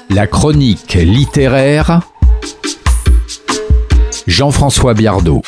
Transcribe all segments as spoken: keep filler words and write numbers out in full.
La chronique littéraire, Jean-François Biardot.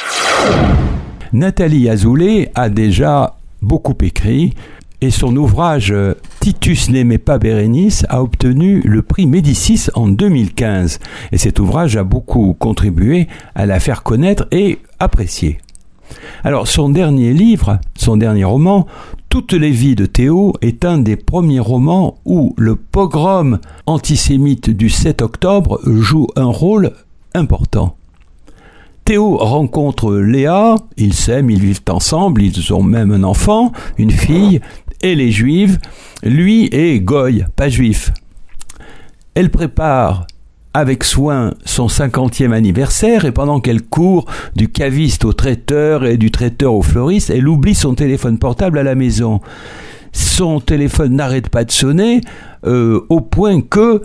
Nathalie Azoulay a déjà beaucoup écrit et son ouvrage « Titus n'aimait pas Bérénice » a obtenu le prix Médicis en deux mille quinze. Et cet ouvrage a beaucoup contribué à la faire connaître et apprécier. Alors, son dernier livre, son dernier roman, Toutes les vies de Théo, est un des premiers romans où le pogrom antisémite du sept octobre joue un rôle important. Théo rencontre Léa, ils s'aiment, ils vivent ensemble, ils ont même un enfant, une fille, elle est juive, lui est goy, pas juif. Elle prépare avec soin son cinquantième anniversaire et pendant qu'elle court du caviste au traiteur et du traiteur au fleuriste, elle oublie son téléphone portable à la maison. Son téléphone n'arrête pas de sonner euh, au point que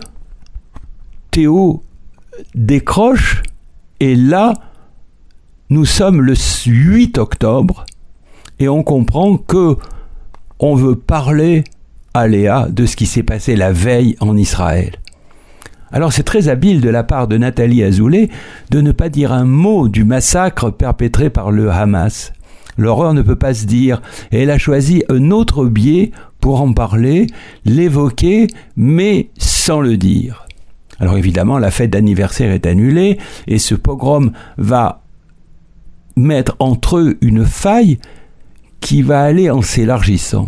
Théo décroche et là, nous sommes le huit octobre et on comprend que on veut parler à Léa de ce qui s'est passé la veille en Israël. Alors c'est très habile de la part de Nathalie Azoulay de ne pas dire un mot du massacre perpétré par le Hamas. L'horreur ne peut pas se dire, et elle a choisi un autre biais pour en parler, l'évoquer, mais sans le dire. Alors évidemment, la fête d'anniversaire est annulée, et ce pogrom va mettre entre eux une faille qui va aller en s'élargissant.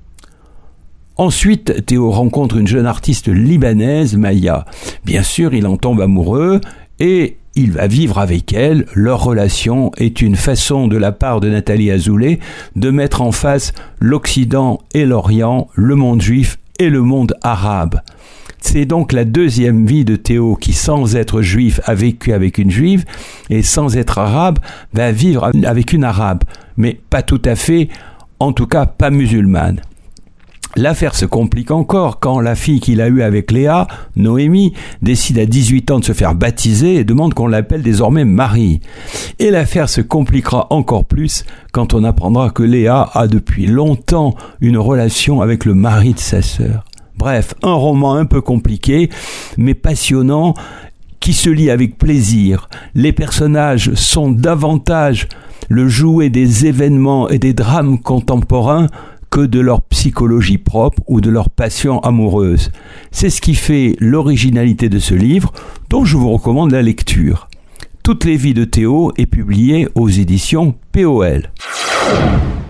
Ensuite, Théo rencontre une jeune artiste libanaise, Maya. Bien sûr, il en tombe amoureux et il va vivre avec elle. Leur relation est une façon de la part de Nathalie Azoulay de mettre en face l'Occident et l'Orient, le monde juif et le monde arabe. C'est donc la deuxième vie de Théo qui, sans être juif, a vécu avec une juive et sans être arabe, va vivre avec une arabe. Mais pas tout à fait, en tout cas pas musulmane. L'affaire se complique encore quand la fille qu'il a eue avec Léa, Noémie, décide à dix-huit ans de se faire baptiser et demande qu'on l'appelle désormais Marie. Et l'affaire se compliquera encore plus quand on apprendra que Léa a depuis longtemps une relation avec le mari de sa sœur. Bref, un roman un peu compliqué, mais passionnant, qui se lit avec plaisir. Les personnages sont davantage le jouet des événements et des drames contemporains que de leur psychologie propre ou de leur passion amoureuse. C'est ce qui fait l'originalité de ce livre, dont je vous recommande la lecture. Toutes les vies de Théo est publié aux éditions P O L.